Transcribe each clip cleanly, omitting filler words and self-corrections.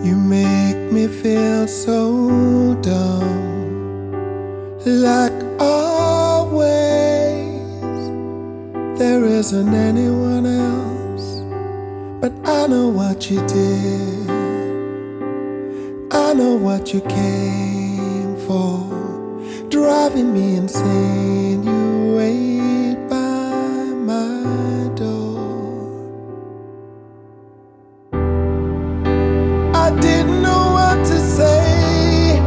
You make me feel so dumb, like always. There isn't anyone else, but I know what you did. I know what you came for, driving me insane. You wait by my door. I didn't know what to say,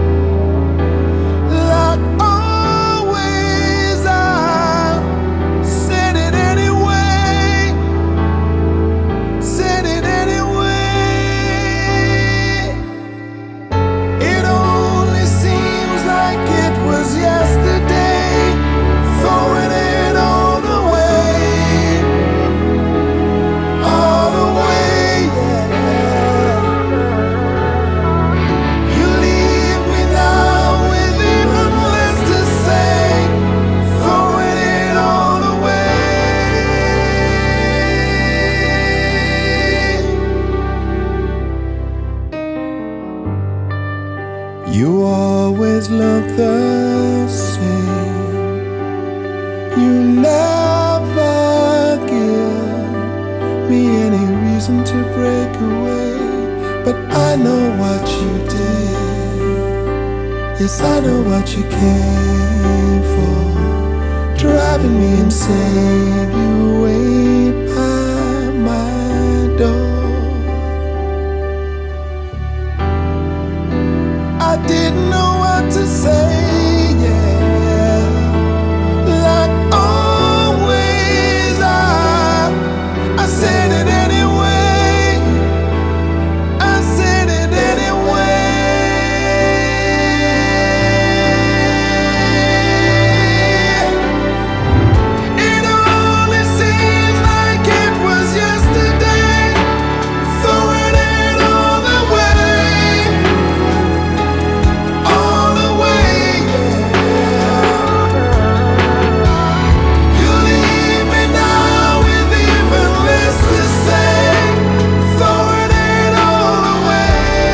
like always. I said it anyway, said it anyway. It only seems like it was yesterday, throwing it all away, all away, yeah. You leave me now with even less to say, throwing it all away. You always look the same. You never give me any reason to break away. But I know what you did. Yes, I know what you came for, driving me insane. You wait by my door. I didn't know what to say, yeah. Like always, I said it anyway. I said it anyway. It only seems like it was yesterday, throwing it all away, all away, yeah. You leave me now with even less to say, throwing it all away.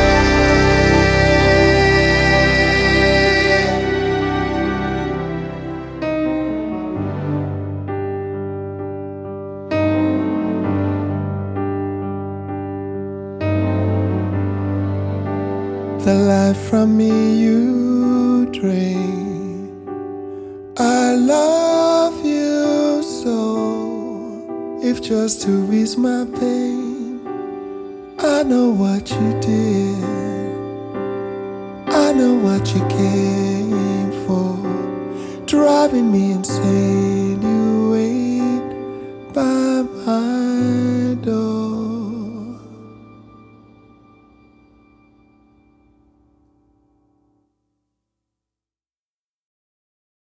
The life from me you drain. I love you so, if just to ease my pain. I know what you did. I know what you came for, driving me insane.